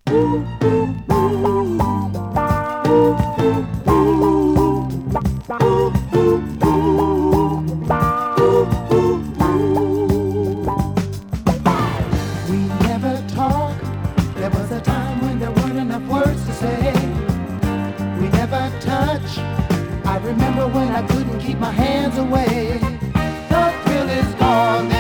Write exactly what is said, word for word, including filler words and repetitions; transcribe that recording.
We never talked. There was a time when there weren't enough words to say. We never touched. I remember when I couldn't keep my hands away. The thrill is gone.